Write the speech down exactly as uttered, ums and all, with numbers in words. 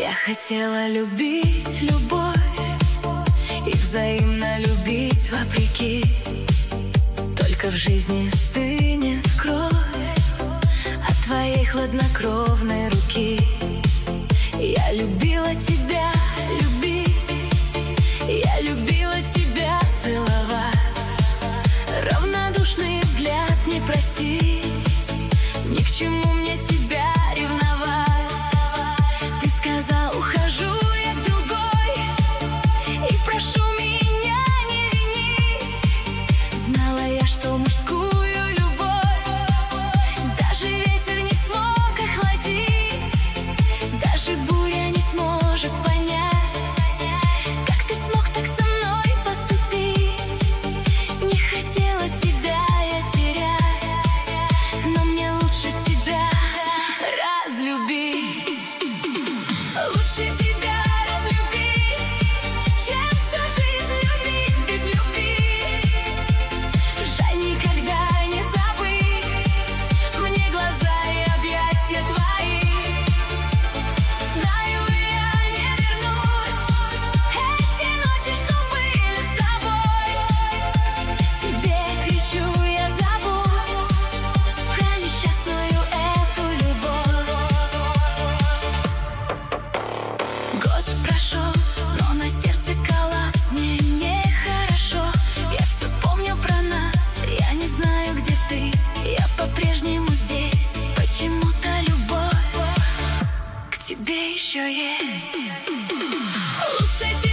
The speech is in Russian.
Я хотела любить любовь и взаимно любить вопреки. Только в жизни стынет кровь от твоей хладнокровной руки. Я любила тебя любить, я любила тебя целовать. Равнодушный взгляд не простить, ни к чему мне тебя ревновать. Ты сказал, ухожу я к другой, и прошу меня не винить. Знала я, что мужскую любовь даже ветер не смог охладить, даже буря не сможет понять, как ты смог так со мной поступить. Не хотела тебя я терять, но мне лучше тебя разлюбить. Лучше тебя разлюбить, чем всю жизнь любить без любви. Жаль никогда не забыть мне глаза и объятия твои. Знаю, я не вернуть эти ночи, что были с тобой. Себе кричу я, забудь про несчастную эту любовь. Год прошел, но на сердце коллапс, мне нехорошо. Я все помню про нас, я не знаю, где ты. Я по-прежнему здесь, почему-то любовь к тебе еще есть. Лучше тебя